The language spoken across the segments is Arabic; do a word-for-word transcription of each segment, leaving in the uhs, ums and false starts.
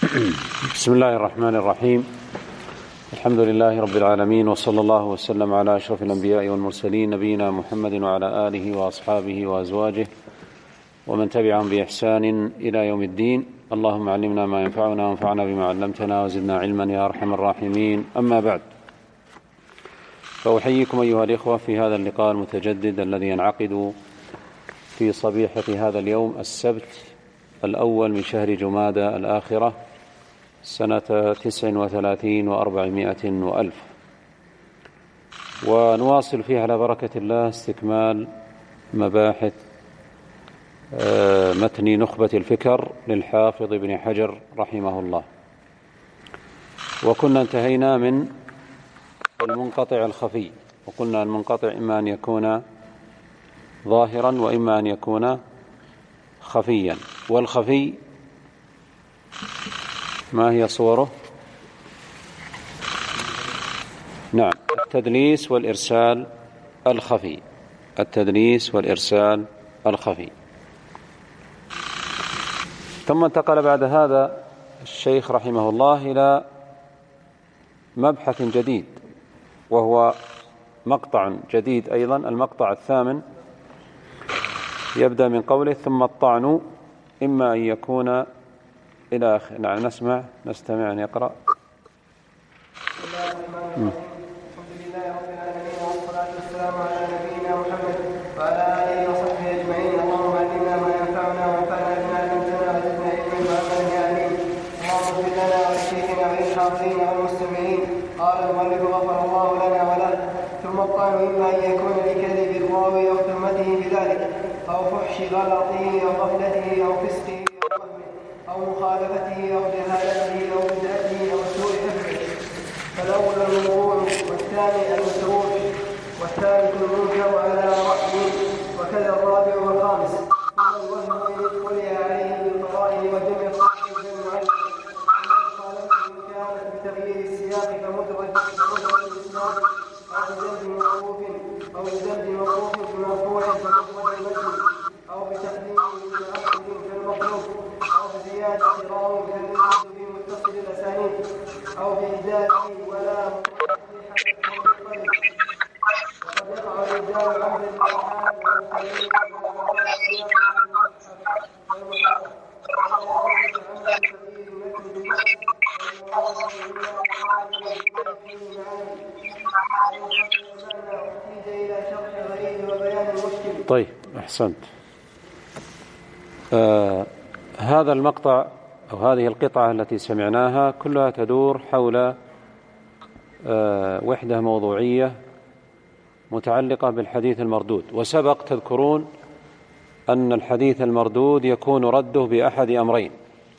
بسم الله الرحمن الرحيم. الحمد لله رب العالمين، وصلى الله وسلم على أشرف الأنبياء والمرسلين، نبينا محمد وعلى آله وأصحابه وأزواجه ومن تبعهم بإحسان إلى يوم الدين. اللهم علمنا ما ينفعنا وانفعنا بما علمتنا وزدنا علما يا أرحم الراحمين. أما بعد، فأحييكم أيها الإخوة في هذا اللقاء المتجدد الذي ينعقد في صبيحة هذا اليوم السبت الأول من شهر جمادى الآخرة سنة تسع وثلاثين وأربعمائة وألف، ونواصل فيه على بركة الله استكمال مباحث متن نخبة الفكر للحافظ ابن حجر رحمه الله. وكنا انتهينا من المنقطع الخفي، وقلنا المنقطع إما أن يكون ظاهرا وإما أن يكون خفيا. والخفي ما هي صوره؟ نعم، التدليس والإرسال الخفي. التدليس والإرسال الخفي. ثم انتقل بعد هذا الشيخ رحمه الله إلى مبحث جديد، وهو مقطع جديد أيضا، المقطع الثامن، يبدأ من قوله: ثم الطعن إما أن يكون إلى آخر. نعم، نسمع نستمع أن يقرأ. بسم الله الرحمن الرحيم. الحمد لله رب العالمين، والصلاة والسلام على نبينا محمد وعلى آله وصحبه أجمعين. اللهم علمنا ما ينفعنا وانفعنا بما علمتنا وزدنا علما وعملا يا عليم. اللهم اغفر لنا ولشيخنا وللحاضرين والمستمعين. قال المؤلف غفر الله لنا وله: ثم الطعن إما أن يكون لكذب الراوي أو تهمته بذلك، أو فحش غلطه أو غفلته أو فسقه أو مخالفته أو جهالته أو بدعته أو سوء حفظه. فالأول الموضوع، والثاني المتروك، والثالث المنكر على رأي، وكذا الرابع والخامس. ثم الوهم إن اطلع عليه بالقرائن وجمع الصحيح والمعلم. المخالفة إن كانت بتغيير السياق كمدرج كمدرج الإسناد، أو بذنب موقوف أو بذنب موقوف بمرفوع كمفرد المسجد، أو بتقديم متأخر كالمطلوب، أو بزيادة راو كالمسجد في متصل الأسانيد، أو بإزالة ولا مصلحة. وقد يقع الإزال عمدا للحال والتغيير طيب، أحسنت. آه هذا المقطع أو هذه القطعة التي سمعناها كلها تدور حول آه وحدة موضوعية متعلقة بالحديث المردود. وسبق تذكرون أن الحديث المردود يكون رده بأحد أمرين.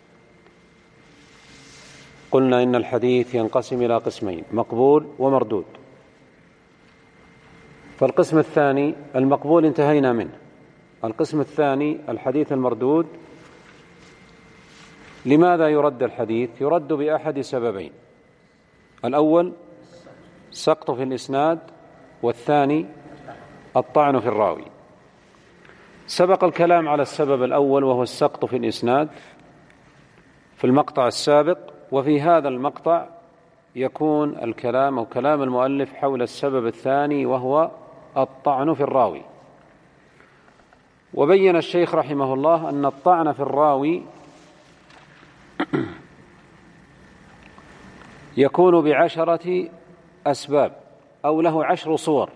قلنا إن الحديث ينقسم إلى قسمين: مقبول ومردود. فالقسم الثاني المقبول انتهينا منه. القسم الثاني الحديث المردود. لماذا يرد الحديث؟ يرد بأحد سببين: الأول سقط في الإسناد، والثاني الطعن في الراوي. سبق الكلام على السبب الأول وهو السقط في الإسناد في المقطع السابق، وفي هذا المقطع يكون الكلام أو كلام المؤلف حول السبب الثاني وهو الطعن في الراوي. وبين الشيخ رحمه الله أن الطعن في الراوي يكون بعشرة أسباب، أو له عشر صور.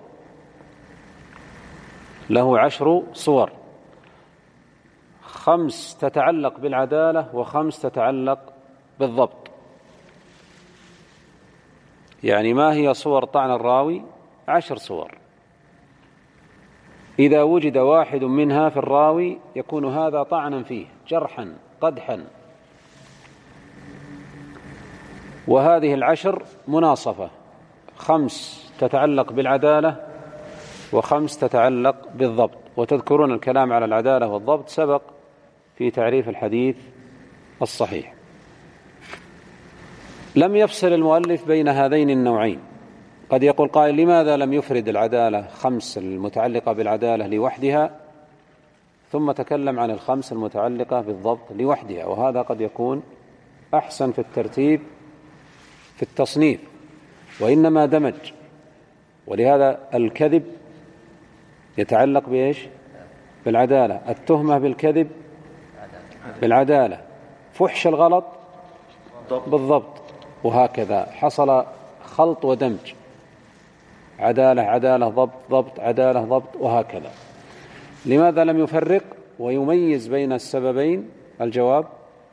له عشر صور، خمس تتعلق بالعدالة وخمس تتعلق بالضبط. يعني ما هي صور طعن الراوي؟ عشر صور. إذا وجد واحد منها في الراوي يكون هذا طعنا فيه، جرحا قدحا. وهذه العشر مناصفة: خمس تتعلق بالعدالة، وخمس تتعلق بالضبط. وتذكرون الكلام على العدالة والضبط سبق في تعريف الحديث الصحيح. لم يفصل المؤلف بين هذين النوعين. قد يقول قائل: لماذا لم يفرد العدالة خمس المتعلقة بالعدالة لوحدها ثم تكلم عن الخمس المتعلقة بالضبط لوحدها؟ وهذا قد يكون أحسن في الترتيب في التصنيف، وإنما دمج. ولهذا الكذب يتعلق بإيش؟ بالعدالة، التهمة بالكذب بالعدالة، فحش الغلط بالضبط، وهكذا حصل خلط ودمج، عدالة عدالة ضبط ضبط عدالة ضبط، وهكذا. لماذا لم يفرق ويميز بين السببين؟ الجواب: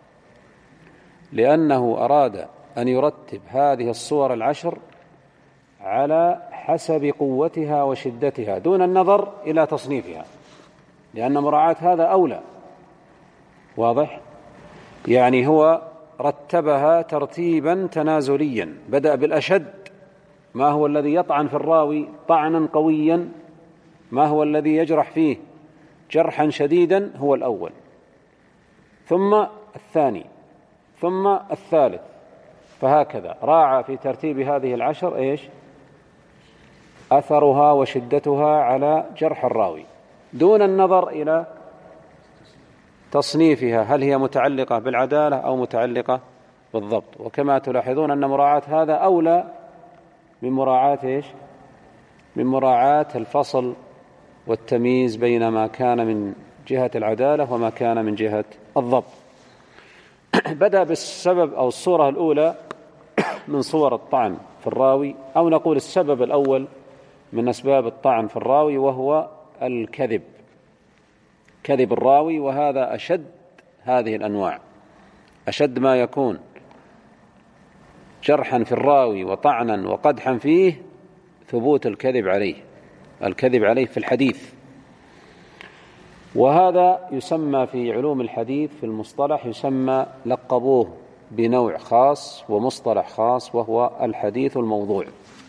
لأنه أراد أن يرتب هذه الصور العشر على حسب قوتها وشدتها دون النظر إلى تصنيفها، لأن مراعاة هذا أولى. واضح؟ يعني هو رتبها ترتيبا تنازليا، بدأ بالأشد، ما هو الذي يطعن في الراوي طعنا قويا، ما هو الذي يجرح فيه جرحا شديدا، هو الأول، ثم الثاني، ثم الثالث، فهكذا راعى في ترتيب هذه العشر إيش؟ أثرها وشدتها على جرح الراوي دون النظر إلى تصنيفها، هل هي متعلقة بالعدالة أو متعلقة بالضبط. وكما تلاحظون أن مراعاة هذا أولى من مراعاة إيش؟ من مراعاة الفصل والتمييز بين ما كان من جهة العدالة وما كان من جهة الضبط. بدأ بالسبب أو الصورة الأولى من صور الطعن في الراوي، أو نقول السبب الأول من أسباب الطعن في الراوي، وهو الكذب، كذب الراوي. وهذا أشد هذه الأنواع، أشد ما يكون جرحا في الراوي وطعنا وقدحا فيه ثبوت الكذب عليه، الكذب عليه في الحديث. وهذا يسمى في علوم الحديث في المصطلح، يسمى لقبوه بنوع خاص ومصطلح خاص، وهو الحديث الموضوع.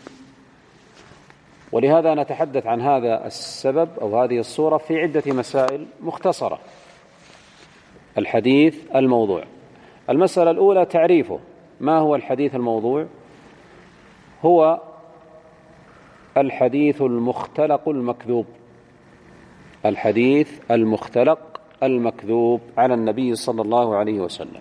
ولهذا نتحدث عن هذا السبب أو هذه الصورة في عدة مسائل مختصرة. الحديث الموضوع. المسألة الأولى تعريفه. ما هو الحديث الموضوع؟ هو الحديث المختلق المكذوب، الحديث المختلق المكذوب على النبي صلى الله عليه وسلم.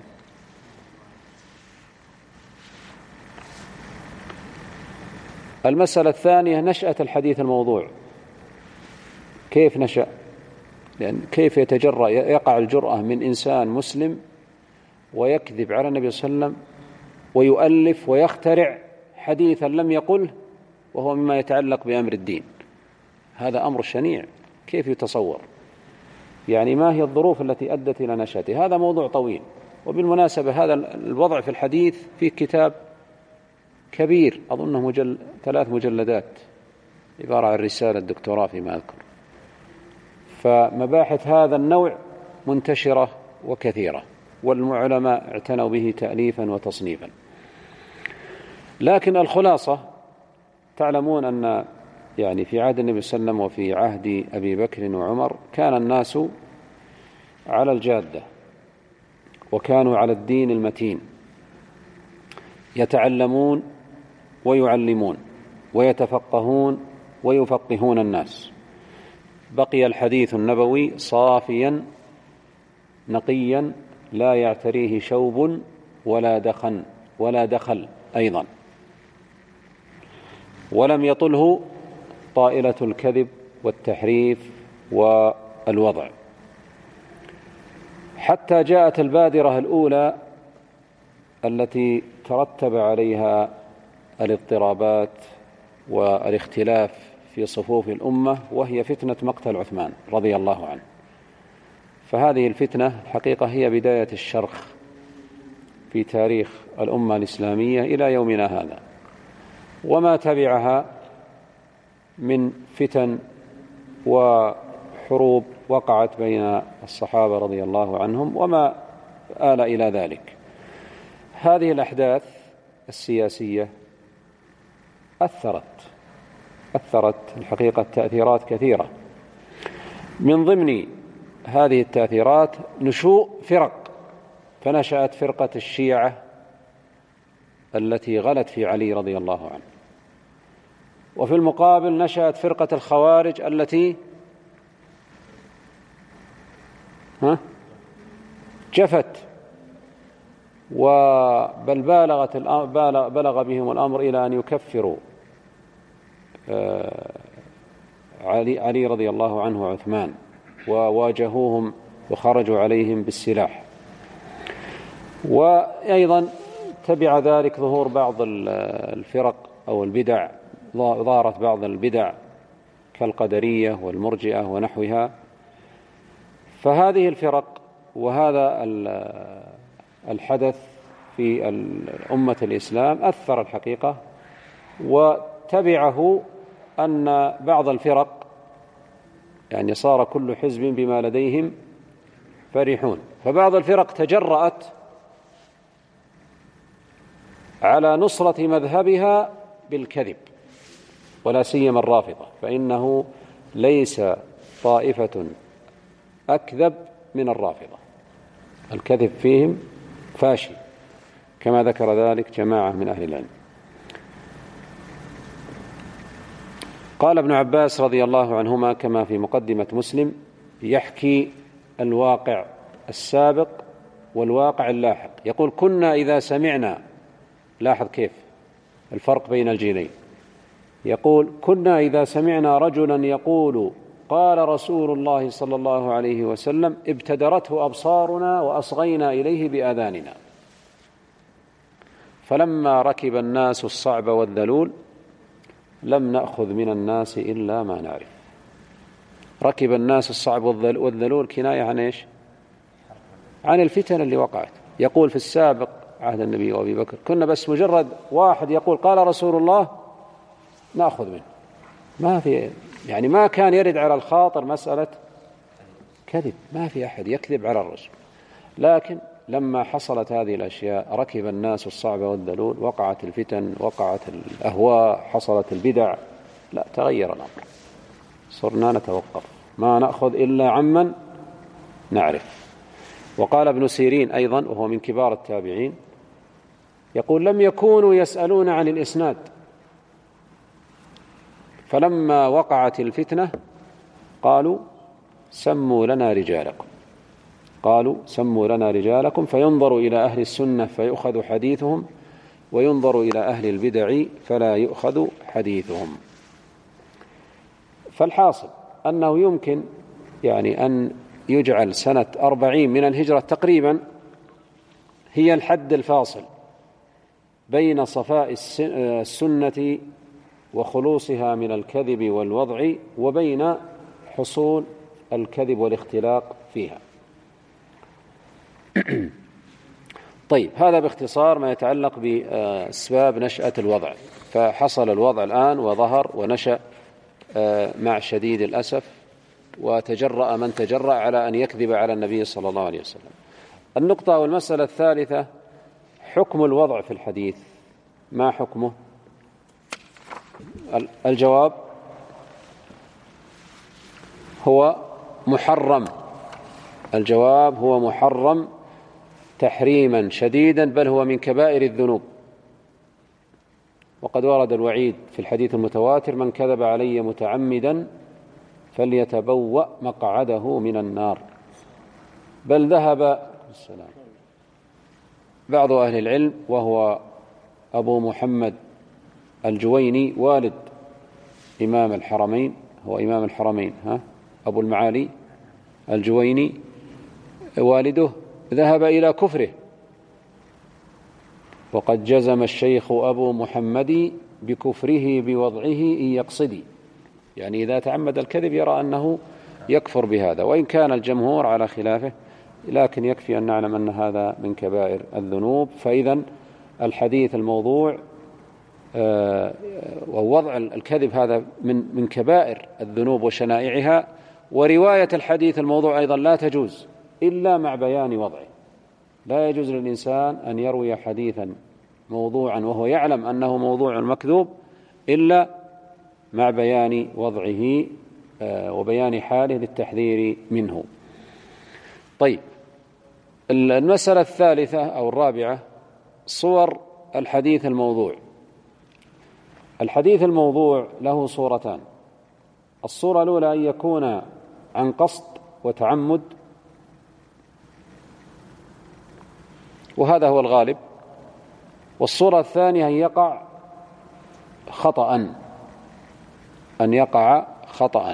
المسألة الثانية نشأة الحديث الموضوع، كيف نشأ؟ لأن كيف يتجرأ يقع الجرأة من إنسان مسلم ويكذب على النبي صلى الله عليه وسلم ويؤلف ويخترع حديثا لم يقله وهو مما يتعلق بأمر الدين؟ هذا أمر شنيع، كيف يتصور؟ يعني ما هي الظروف التي أدت إلى نشأته؟ هذا موضوع طويل. وبالمناسبة هذا الوضع في الحديث في كتاب كبير أظنه مجل... ثلاث مجلدات، عبارة عن رسالة دكتوراه فيما أذكر. فمباحث هذا النوع منتشرة وكثيرة، والعلماء اعتنوا به تأليفا وتصنيفا. لكن الخلاصة، تعلمون أن يعني في عهد النبي صلى الله عليه وسلم وفي عهد أبي بكر وعمر كان الناس على الجادة، وكانوا على الدين المتين، يتعلمون ويعلمون ويتفقهون ويفقهون الناس. بقي الحديث النبوي صافيا نقيا لا يعتريه شوب ولا دخن ولا دخل أيضا، ولم يطله طائلة الكذب والتحريف والوضع، حتى جاءت البادرة الأولى التي ترتب عليها الاضطرابات والاختلاف في صفوف الأمة، وهي فتنة مقتل عثمان رضي الله عنه. فهذه الفتنة الحقيقة هي بداية الشرخ في تاريخ الأمة الإسلامية إلى يومنا هذا، وما تبعها من فتن وحروب وقعت بين الصحابة رضي الله عنهم وما آل إلى ذلك. هذه الأحداث السياسية أثرت أثرت الحقيقة تأثيرات كثيرة. من ضمن هذه التأثيرات نشوء فرق، فنشأت فرقة الشيعة التي غلت في علي رضي الله عنه، وفي المقابل نشأت فرقة الخوارج التي ها جفت وبل بالغت بلغ بهم الأمر إلى أن يكفروا علي, علي رضي الله عنه وعثمان، وواجهوهم وخرجوا عليهم بالسلاح. وأيضا تبع ذلك ظهور بعض الفرق أو البدع، ظهرت بعض البدع كالقدرية والمرجئة ونحوها. فهذه الفرق وهذا الحدث في أمة الإسلام أثر الحقيقة، وتبعه أن بعض الفرق يعني صار كل حزب بما لديهم فرحون، فبعض الفرق تجرأت على نصرة مذهبها بالكذب، ولا سيما الرافضة، فإنه ليس طائفة أكذب من الرافضة، الكذب فيهم فاشي، كما ذكر ذلك جماعة من أهل العلم. قال ابن عباس رضي الله عنهما كما في مقدمة مسلم، يحكي الواقع السابق والواقع اللاحق، يقول: كنا إذا سمعنا، لاحظ كيف الفرق بين الجيلين، يقول: كنا إذا سمعنا رجلا يقول قال رسول الله صلى الله عليه وسلم ابتدرته أبصارنا وأصغينا إليه بآذاننا، فلما ركب الناس الصعب والذلول لم نأخذ من الناس إلا ما نعرف. ركب الناس الصعب والذلول كناية عن إيش؟ عن الفتن اللي وقعت. يقول في السابق عهد النبي وأبي بكر كنا بس مجرد واحد يقول قال رسول الله نأخذ منه، ما في يعني ما كان يرد على الخاطر مسألة كذب، ما في أحد يكذب على الرسول. لكن لما حصلت هذه الأشياء، ركب الناس الصعب والذلول، وقعت الفتن، وقعت الأهواء، حصلت البدع، لا تغير الأمر، صرنا نتوقف، ما نأخذ إلا عمن نعرف. وقال ابن سيرين أيضا وهو من كبار التابعين، يقول: لم يكونوا يسألون عن الإسناد، فلما وقعت الفتنة قالوا سموا لنا رجالكم، قالوا سموا لنا رجالكم، فينظر إلى أهل السنة فيؤخذ حديثهم، وينظر إلى أهل البدع فلا يؤخذ حديثهم. فالحاصل أنه يمكن يعني أن يجعل سنة أربعين من الهجرة تقريبا هي الحد الفاصل بين صفاء السنة وخلوصها من الكذب والوضع، وبين حصول الكذب والاختلاق فيها. طيب، هذا باختصار ما يتعلق بأسباب نشأة الوضع. فحصل الوضع الآن وظهر ونشأ مع شديد الأسف، وتجرأ من تجرأ على أن يكذب على النبي صلى الله عليه وسلم. النقطة والمسألة الثالثة: حكم الوضع في الحديث، ما حكمه؟ الجواب هو محرم، الجواب هو محرم تحريما شديدا، بل هو من كبائر الذنوب. وقد ورد الوعيد في الحديث المتواتر: من كذب علي متعمدا فليتبوأ مقعده من النار. بل ذهب السلام بعض أهل العلم وهو أبو محمد الجويني والد إمام الحرمين، هو إمام الحرمين ها أبو المعالي الجويني والده، ذهب إلى كفره. وقد جزم الشيخ أبو محمد بكفره بوضعه إن يقصدي، يعني إذا تعمد الكذب يرى أنه يكفر بهذا، وإن كان الجمهور على خلافه، لكن يكفي أن نعلم أن هذا من كبائر الذنوب. فإذا الحديث الموضوع ووضع الكذب هذا من من كبائر الذنوب وشنائعها. ورواية الحديث الموضوع أيضا لا تجوز إلا مع بيان وضعه. لا يجوز للإنسان أن يروي حديثا موضوعا وهو يعلم أنه موضوع مكذوب إلا مع بيان وضعه وبيان حاله للتحذير منه. طيب، المسألة الثالثة أو الرابعة: صور الحديث الموضوع. الحديث الموضوع له صورتان: الصورة الأولى أن يكون عن قصد وتعمد، وهذا هو الغالب. والصورة الثانية أن يقع خطأ أن يقع خطأ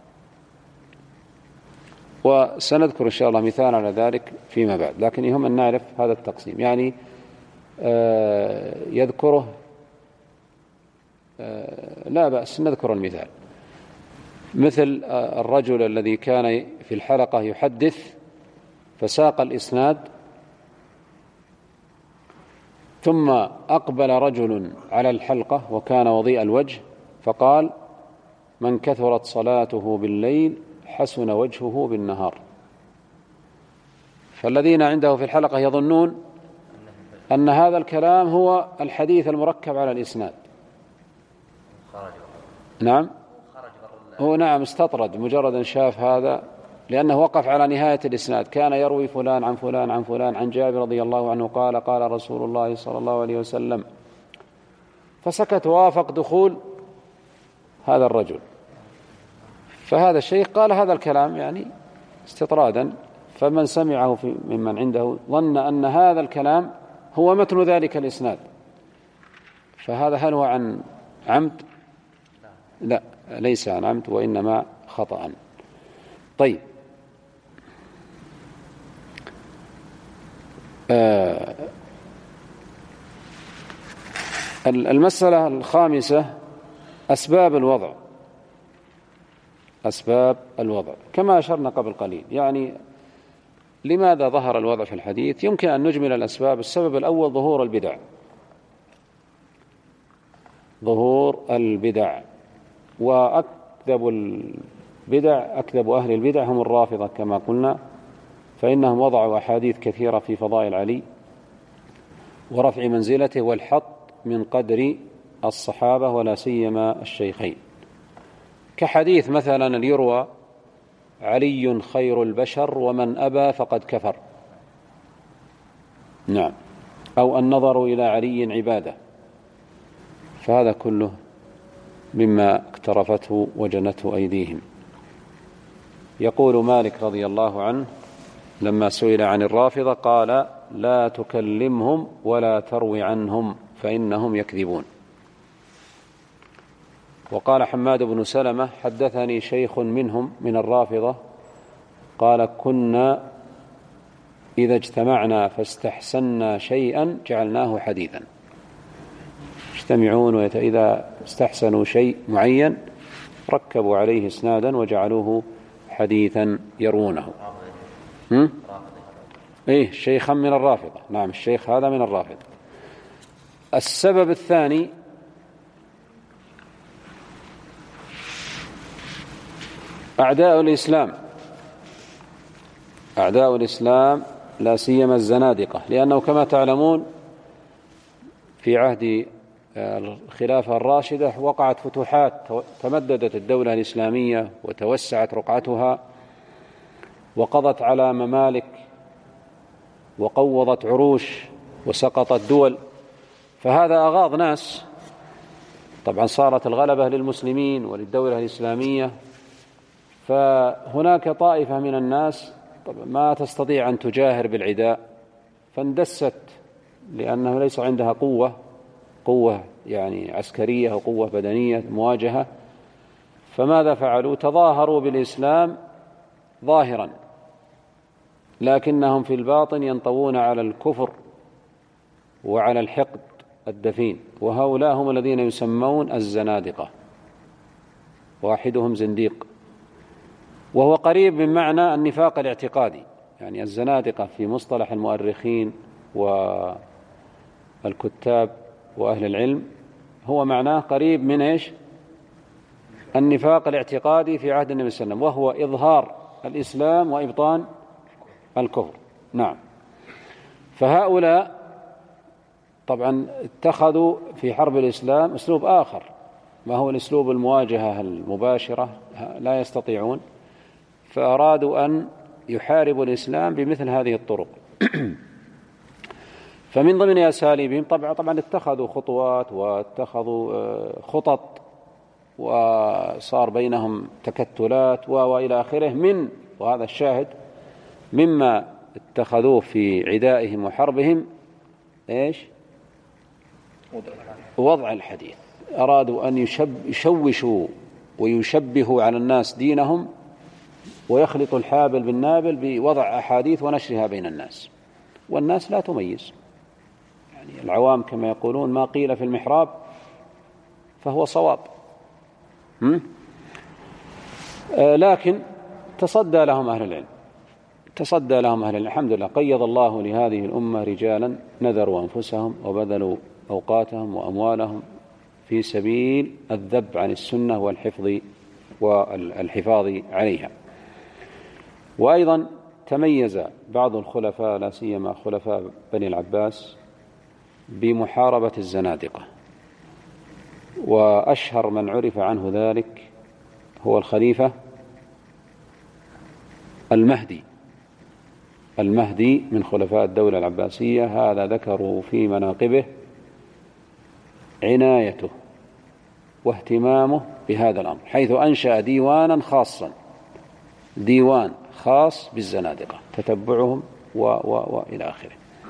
وسنذكر إن شاء الله مثال على ذلك فيما بعد، لكن يهم أن نعرف هذا التقسيم. يعني يذكره لا بأس نذكر المثال، مثل الرجل الذي كان في الحلقة يحدث فساق الإسناد، ثم أقبل رجل على الحلقة وكان وضيء الوجه فقال: من كثرت صلاته بالليل حسن وجهه بالنهار. فالذين عنده في الحلقة يظنون أن هذا الكلام هو الحديث المركب على الإسناد. نعم هو نعم استطرد مجرد أن شاف هذا، لأنه وقف على نهاية الإسناد، كان يروي فلان عن فلان عن فلان عن جابر رضي الله عنه قال قال رسول الله صلى الله عليه وسلم، فسكت ووافق دخول هذا الرجل. فهذا الشيخ قال هذا الكلام يعني استطرادا، فمن سمعه في ممن عنده ظن أن هذا الكلام هو متن ذلك الإسناد. فهذا هل هو عن عمد؟ لا، ليس عن عمد، وإنما خطأ. طيب، آه المسألة الخامسة أسباب الوضع. أسباب الوضع كما أشرنا قبل قليل، يعني لماذا ظهر الوضع في الحديث؟ يمكن أن نجمل الأسباب. السبب الأول ظهور البدع، ظهور البدع وأكذب البدع أكذب أهل البدع هم الرافضة كما قلنا، فإنهم وضعوا أحاديث كثيرة في فضائل علي ورفع منزلته والحط من قدر الصحابة ولا سيما الشيخين، كحديث مثلا يروى: علي خير البشر ومن أبى فقد كفر. نعم، أو النظر إلى علي عبادة. فهذا كله مما اقترفته وجنته أيديهم. يقول مالك رضي الله عنه لما سئل عن الرافضة قال: لا تكلمهم ولا تروي عنهم فإنهم يكذبون. وقال حماد بن سلمة: حدثني شيخ منهم من الرافضة قال: كنا إذا اجتمعنا فاستحسنا شيئا جعلناه حديثا. يجتمعون وإذا استحسنوا شيء معين ركبوا عليه اسنادا وجعلوه حديثا يروونه. إيه شيخا من الرافضة. نعم، الشيخ هذا من الرافضة. السبب الثاني أعداء الإسلام، أعداء الإسلام لا سيما الزنادقة، لأنه كما تعلمون في عهد الخلافة الراشدة وقعت فتوحات، تمددت الدولة الإسلامية وتوسعت رقعتها وقضت على ممالك وقوضت عروش وسقطت دول، فهذا أغاض ناس. طبعا صارت الغلبة للمسلمين وللدولة الإسلامية، فهناك طائفة من الناس ما تستطيع أن تجاهر بالعداء فاندست، لأنه ليس عندها قوة قوة يعني عسكرية وقوة بدنية مواجهة. فماذا فعلوا؟ تظاهروا بالإسلام ظاهرا، لكنهم في الباطن ينطوون على الكفر وعلى الحقد الدفين، وهؤلاء هم الذين يسمون الزنادقة، واحدهم زنديق، وهو قريب من معنى النفاق الاعتقادي. يعني الزنادقة في مصطلح المؤرخين والكتاب وأهل العلم هو معناه قريب من إيش؟ النفاق الاعتقادي في عهد النبي صلى الله عليه وسلم، وهو إظهار الإسلام وإبطان الكفر. نعم، فهؤلاء طبعا اتخذوا في حرب الإسلام أسلوب آخر، ما هو الأسلوب المواجهة المباشرة، لا يستطيعون، فأرادوا أن يحاربوا الإسلام بمثل هذه الطرق. فمن ضمن أساليبهم طبعا طبعا اتخذوا خطوات واتخذوا خطط وصار بينهم تكتلات وإلى آخره، من وهذا الشاهد مما اتخذوه في عدائهم وحربهم إيش؟ وضع الحديث. أرادوا أن يشوشوا ويشبهوا على الناس دينهم ويخلطوا الحابل بالنابل بوضع أحاديث ونشرها بين الناس، والناس لا تميز. يعني العوام كما يقولون ما قيل في المحراب فهو صواب. آه لكن تصدى لهم أهل العلم، تصدى لهم أهل العلم. الحمد لله قيض الله لهذه الأمة رجالا نذروا أنفسهم وبذلوا أوقاتهم وأموالهم في سبيل الذب عن السنة والحفظ والحفاظ عليها. وأيضا تميز بعض الخلفاء لا سيما خلفاء بني العباس بمحاربة الزنادقة، وأشهر من عرف عنه ذلك هو الخليفة المهدي المهدي من خلفاء الدولة العباسية. هذا ذكروا في مناقبه عنايته واهتمامه بهذا الأمر، حيث أنشأ ديوانا خاصا، ديوان خاص بالزنادقة تتبعهم و و وإلى آخره.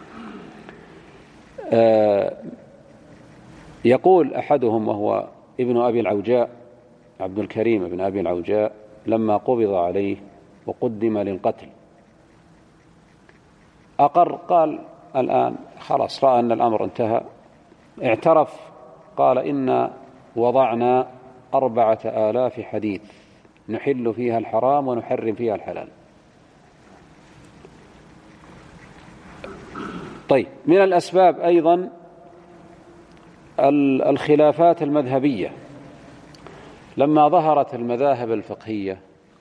آه يقول أحدهم وهو ابن أبي العوجاء، عبد الكريم بن أبي العوجاء، لما قبض عليه وقدم للقتل أقر، قال الآن خلاص رأى أن الأمر انتهى، اعترف، قال إن وضعنا أربعة آلاف حديث نحل فيها الحرام ونحرم فيها الحلال. طيب، من الأسباب أيضا الخلافات المذهبية. لما ظهرت المذاهب الفقهية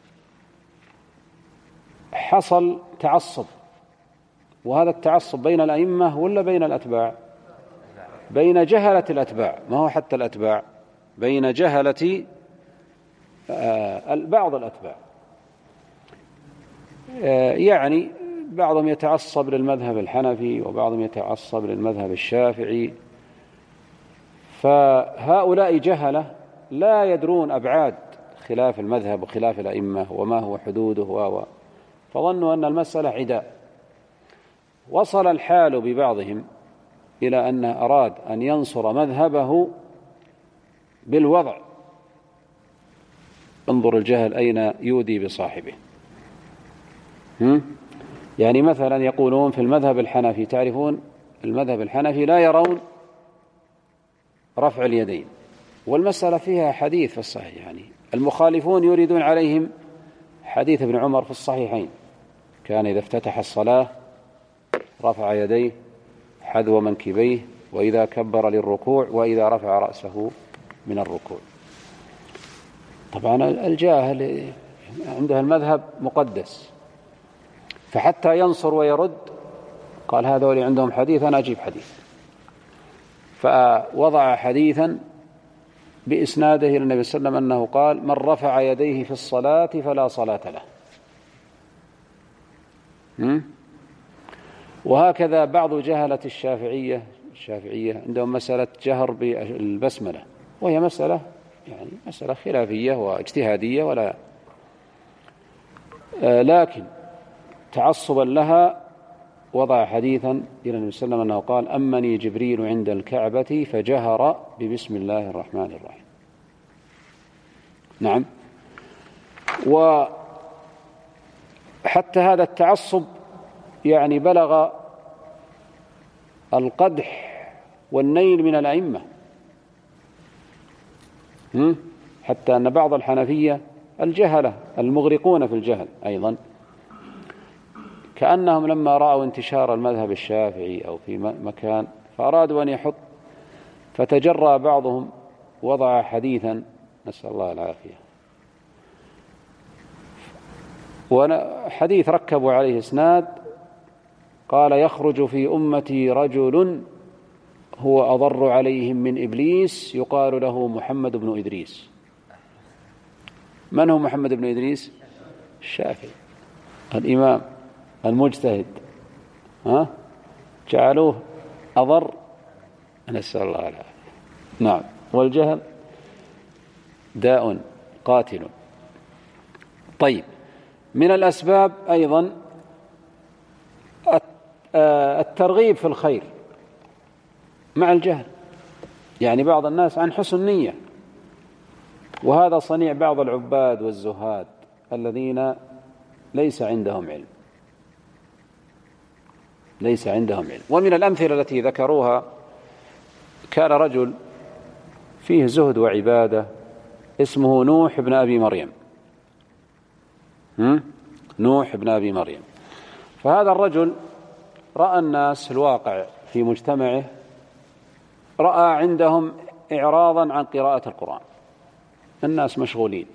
حصل تعصب، وهذا التعصب بين الأئمة ولا بين الأتباع؟ بين جهلة الأتباع، ما هو حتى الأتباع، بين جهلة بعض الأتباع. يعني بعضهم يتعصب للمذهب الحنفي وبعضهم يتعصب للمذهب الشافعي، فهؤلاء جهلة لا يدرون أبعاد خلاف المذهب وخلاف الأئمة وما هو حدوده و فظنوا أن المسألة عداء. وصل الحال ببعضهم إلى أن أراد أن ينصر مذهبه بالوضع. انظر الجهل أين يودي بصاحبه. يعني مثلا يقولون في المذهب الحنفي، تعرفون المذهب الحنفي لا يرون رفع اليدين، والمسألة فيها حديث في الصحيح. يعني المخالفون يريدون عليهم حديث ابن عمر في الصحيحين، كان إذا افتتح الصلاة رفع يديه حذو منكبيه، وإذا كبر للركوع، وإذا رفع رأسه من الركوع. طبعا الجاهل عنده المذهب مقدس، فحتى ينصر ويرد قال هذول عندهم حديث أنا أجيب حديث، فوضع حديثا بإسناده إلى النبي صلى الله عليه وسلم أنه قال من رفع يديه في الصلاة فلا صلاة له. وهكذا بعض جهلة الشافعية الشافعية عندهم مسألة جهر بالبسملة، وهي مسألة يعني مسألة خلافية واجتهادية، ولا آه لكن تعصبا لها وضع حديثا إلى النبي صلى الله عليه وسلم أنه قال أمني جبريل عند الكعبة فجهر ببسم الله الرحمن الرحيم. نعم. وحتى هذا التعصب يعني بلغ القدح والنيل من الأئمة، حتى أن بعض الحنفية الجهلة المغرقون في الجهل أيضا كأنهم لما رأوا انتشار المذهب الشافعي أو في مكان فأرادوا أن يحط، فتجرى بعضهم وضع حديثا نسأل الله العافية، وحديث ركبوا عليه اسناد قال يخرج في أمتي رجل هو أضر عليهم من إبليس يقال له محمد بن إدريس. من هو محمد بن إدريس؟ الشافعي الإمام المجتهد، ها جعلوه أضر، نسأل الله العافية. نعم. والجهل داء قاتل. طيب، من الأسباب أيضا الترغيب في الخير مع الجهل، يعني بعض الناس عن حسن نية، وهذا صنيع بعض العباد والزهاد الذين ليس عندهم علم ليس عندهم علم. ومن الأمثلة التي ذكروها كان رجل فيه زهد وعبادة اسمه نوح بن أبي مريم نوح بن أبي مريم. فهذا الرجل رأى الناس الواقع في مجتمعه، رأى عندهم إعراضا عن قراءة القرآن، الناس مشغولين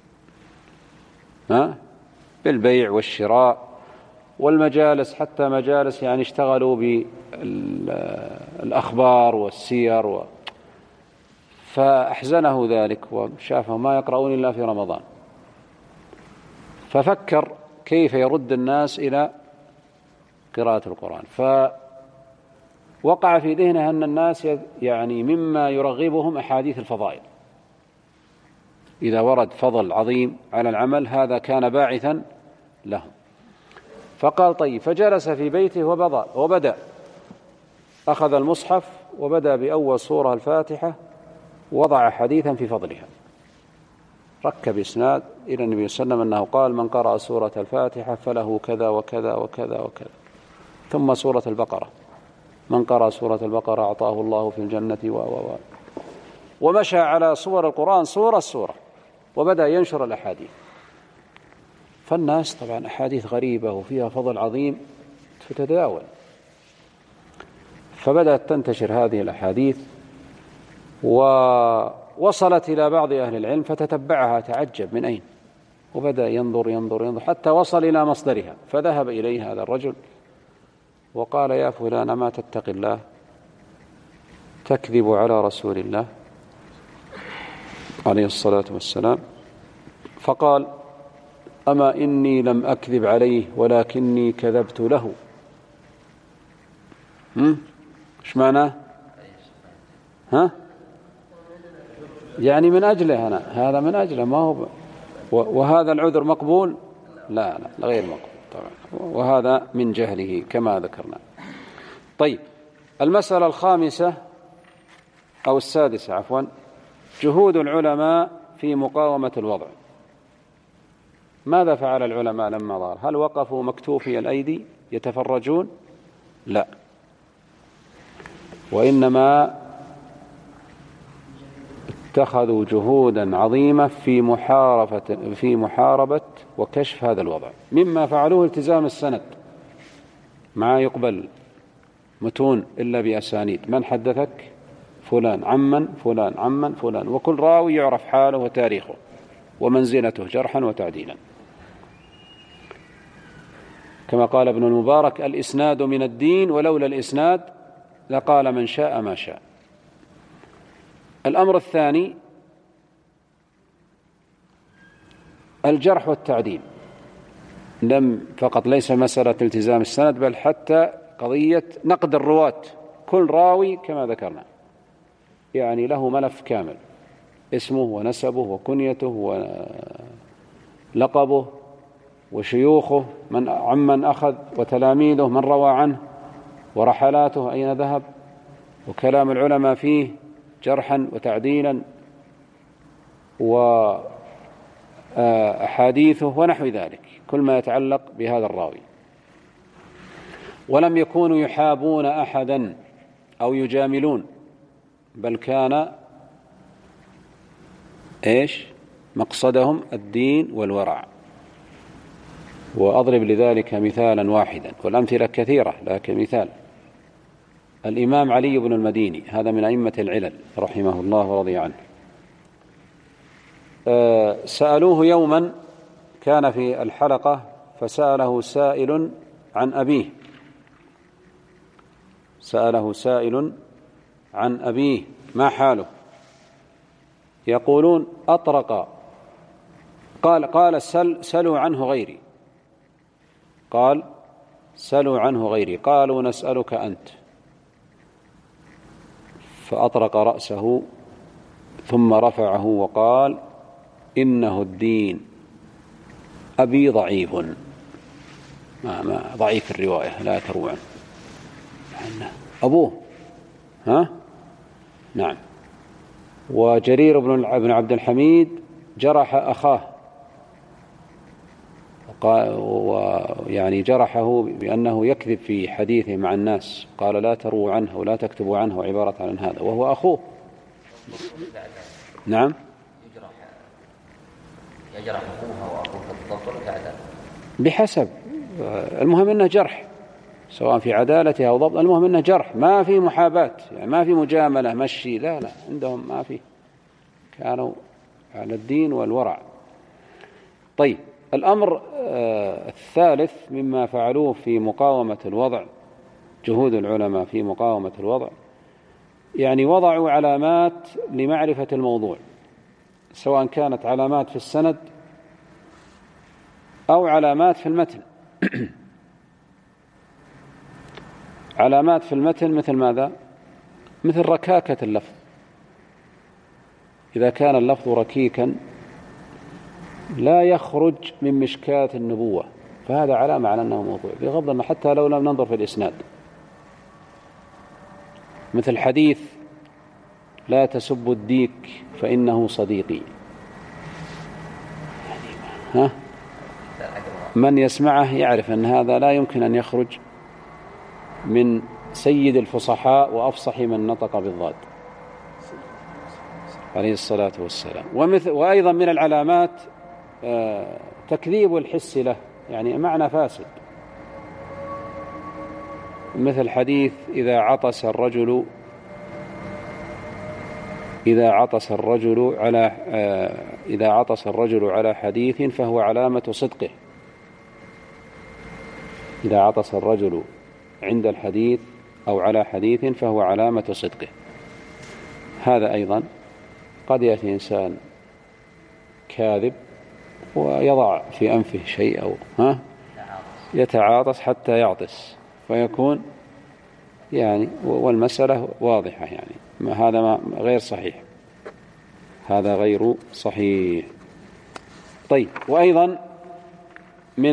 ها بالبيع والشراء والمجالس، حتى مجالس يعني اشتغلوا بالأخبار والسير و... فأحزنه ذلك وشافهم ما يقرؤون إلا في رمضان، ففكر كيف يرد الناس إلى قراءة القرآن. فوقع في ذهنه أن الناس يعني مما يرغبهم أحاديث الفضائل، إذا ورد فضل عظيم على العمل هذا كان باعثا لهم. فقال طيب، فجلس في بيته وبدأ, وبدأ أخذ المصحف وبدأ بأول سورة الفاتحة، وضع حديثا في فضلها، ركب إسناد إلى النبي صلى الله عليه وسلم أنه قال من قرأ سورة الفاتحة فله كذا وكذا وكذا وكذا، ثم سورة البقرة من قرأ سورة البقرة أعطاه الله في الجنة و و ومشى على صور القرآن سورة سورة وبدأ ينشر الأحاديث. فالناس طبعا أحاديث غريبة وفيها فضل عظيم تتداول، فبدأت تنتشر هذه الأحاديث ووصلت إلى بعض أهل العلم فتتبعها تعجب من أين، وبدأ ينظر ينظر ينظر حتى وصل إلى مصدرها، فذهب إليه هذا الرجل وقال يا فلان ما تتقي الله تكذب على رسول الله عليه الصلاة والسلام. فقال أما إني لم أكذب عليه ولكني كذبت له. إيش معناه؟ ها؟ يعني من أجله أنا، هذا من أجله، ما هو ب... وهذا العذر مقبول؟ لا لا غير مقبول طبعا، وهذا من جهله كما ذكرنا. طيب، المسألة الخامسة أو السادسة عفوا، جهود العلماء في مقاومة الوضع. ماذا فعل العلماء لما ظهر؟ هل وقفوا مكتوفي الأيدي يتفرجون؟ لا، وإنما اتخذوا جهودا عظيمة في محاربة في محاربة وكشف هذا الوضع. مما فعلوه التزام السند، ما يقبل متون إلا بأسانيد، من حدثك؟ فلان عمن فلان عمن فلان، وكل راوي يعرف حاله وتاريخه ومنزلته جرحا وتعديلا، كما قال ابن المبارك الإسناد من الدين ولولا الإسناد لقال من شاء ما شاء. الأمر الثاني الجرح والتعديل، لم فقط ليس مسألة التزام السند بل حتى قضية نقد الرواة، كل راوي كما ذكرنا يعني له ملف كامل، اسمه ونسبه وكنيته ولقبه وشيوخه، من عمن أخذ وتلاميذه من روى عنه ورحلاته أين ذهب، وكلام العلماء فيه جرحا وتعديلا وأحاديثه ونحو ذلك، كل ما يتعلق بهذا الراوي. ولم يكونوا يحابون أحدا أو يجاملون، بل كان إيش مقصدهم الدين والورع. وأضرب لذلك مثالا واحدا، والأمثلة كثيرة لكن مثال الإمام علي بن المديني، هذا من أئمة العلل رحمه الله ورضي عنه. سألوه يوما، كان في الحلقة فسأله سائل عن أبيه سأله سائل عن أبيه ما حاله؟ يقولون أطرق، قال قال سل سلوا عنه غيري، قال سلوا عنه غيري، قالوا نسألك أنت. فأطرق رأسه ثم رفعه وقال إنه الدين، أبي ضعيف، ما ما ضعيف الرواية لا تروى عنه، أبوه ها نعم. وجرير بن عبد الحميد جرح أخاه، ويعني جرحه بأنه يكذب في حديثه مع الناس، قال لا تروا عنه ولا تكتبوا عنه، عبارة عن هذا، وهو أخوه. نعم يجرح يجرح أخوها وأخوه بالضبط ولا كعدالة؟ بحسب، المهم أنه جرح سواء في عدالته أو ضبط، المهم أنه جرح، ما في محاباة، يعني ما في مجاملة مشي، لا لا عندهم ما في، كانوا على الدين والورع. طيب الأمر الثالث مما فعلوه في مقاومة الوضع، جهود العلماء في مقاومة الوضع، يعني وضعوا علامات لمعرفة الموضوع، سواء كانت علامات في السند أو علامات في المتن. علامات في المتن مثل ماذا؟ مثل ركاكة اللفظ، إذا كان اللفظ ركيكا لا يخرج من مشكاة النبوة فهذا علامة على أنه موضوع، بغض النظر حتى لو لم ننظر في الإسناد، مثل حديث لا تسبوا الديك فإنه صديقي، ها؟ من يسمعه يعرف أن هذا لا يمكن أن يخرج من سيد الفصحاء وأفصح من نطق بالضاد عليه الصلاة والسلام. ومثل وأيضا من العلامات آه تكذيب الحس له، يعني معنى فاسد، مثل حديث إذا عطس الرجل إذا عطس الرجل على آه إذا عطس الرجل على حديث فهو علامة صدقه، إذا عطس الرجل عند الحديث أو على حديث فهو علامة صدقه. هذا أيضا قد يأتي إنسان كاذب ويضع في أنفه شيء أو ها يتعاطس حتى يعطس فيكون يعني، والمسألة واضحة، يعني ما هذا ما غير صحيح، هذا غير صحيح. طيب وأيضا من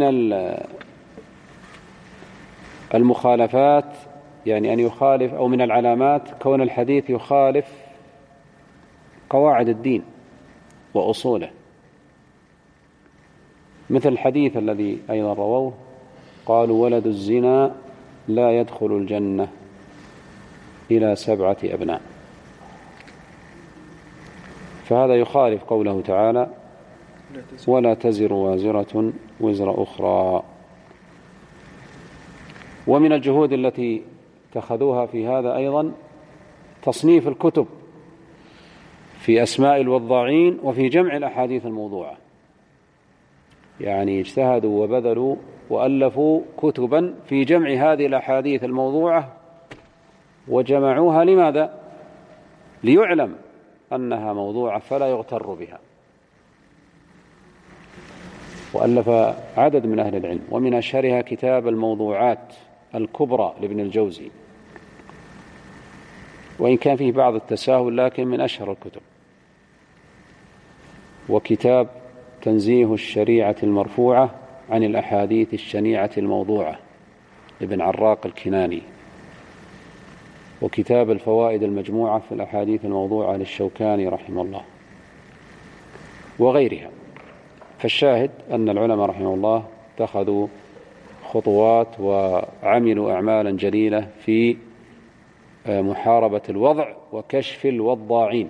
المخالفات يعني أن يخالف، أو من العلامات كون الحديث يخالف قواعد الدين وأصوله، مثل الحديث الذي أيضا رووه قالوا ولد الزنا لا يدخل الجنة إلى سبعة أبناء، فهذا يخالف قوله تعالى ولا تزر وازرة وزر أخرى. ومن الجهود التي اتخذوها في هذا أيضا تصنيف الكتب في أسماء الوضاعين وفي جمع الأحاديث الموضوعة، يعني اجتهدوا وبذلوا وألفوا كتبا في جمع هذه الأحاديث الموضوعة وجمعوها، لماذا؟ ليعلم أنها موضوعة فلا يغتر بها. وألف عدد من أهل العلم، ومن أشهرها كتاب الموضوعات الكبرى لابن الجوزي، وإن كان فيه بعض التساهل لكن من أشهر الكتب. وكتاب تنزيه الشريعة المرفوعة عن الأحاديث الشنيعة الموضوعة لابن عراق الكناني. وكتاب الفوائد المجموعة في الأحاديث الموضوعة للشوكاني رحمه الله وغيرها. فالشاهد أن العلماء رحمه الله اتخذوا خطوات وعملوا أعمالا جليلة في محاربة الوضع وكشف الوضاعين.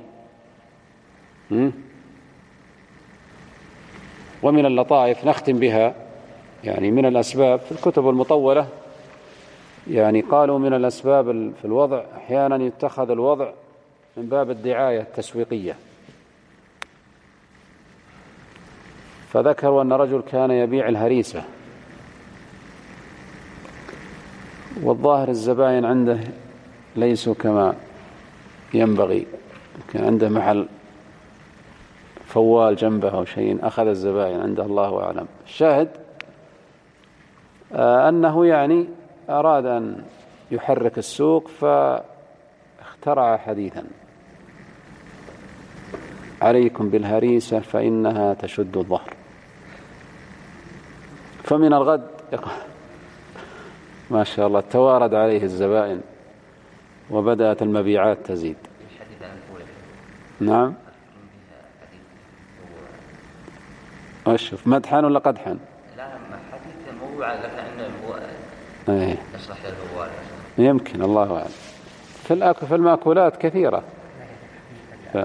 ومن اللطائف نختم بها، يعني من الأسباب في الكتب المطولة، يعني قالوا من الأسباب في الوضع أحيانا يتخذ الوضع من باب الدعاية التسويقية، فذكروا أن رجل كان يبيع الهريسة، والظاهر الزبائن عنده ليسوا كما ينبغي، كان عنده محل فوال جنبه أو شيء، أخذ الزبائن عنده الله أعلم. الشاهد أنه يعني أراد أن يحرك السوق فاخترع حديثا عليكم بالهريسة فإنها تشد الظهر. فمن الغد ما شاء الله توارد عليه الزبائن وبدأت المبيعات تزيد. نعم. أشوف مدحا ولا قدحا؟ لا حديث موضوع لكن ايه نشرح للهوال يمكن، الله أعلم. في الأكل في المأكولات كثيرة ف...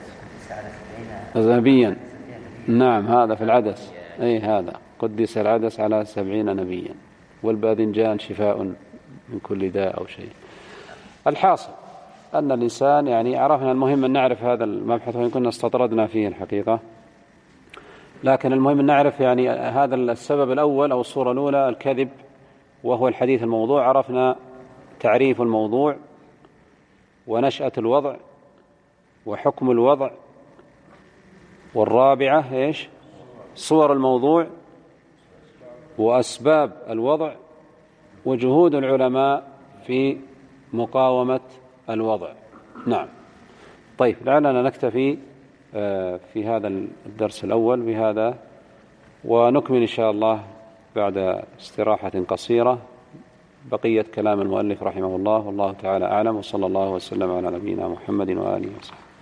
نبيا. نعم هذا في العدس، أي هذا قدس العدس على سبعين نبيا، والباذنجان شفاء من كل داء أو شيء. الحاصل أن الإنسان يعني عرفنا، المهم أن نعرف هذا المبحث وإن كنا استطردنا فيه الحقيقة، لكن المهم أن نعرف يعني هذا السبب الأول أو الصورة الأولى الكذب، وهو الحديث الموضوع. عرفنا تعريف الموضوع ونشأة الوضع وحكم الوضع، والرابعة إيش؟ صور الموضوع وأسباب الوضع وجهود العلماء في مقاومة الوضع. نعم. طيب لعلنا نكتفي في هذا الدرس الأول بهذا، ونكمل إن شاء الله بعد استراحة قصيرة بقية كلام المؤلف رحمه الله، والله تعالى أعلم، وصلى الله وسلم على نبينا محمد وآله وصحبه.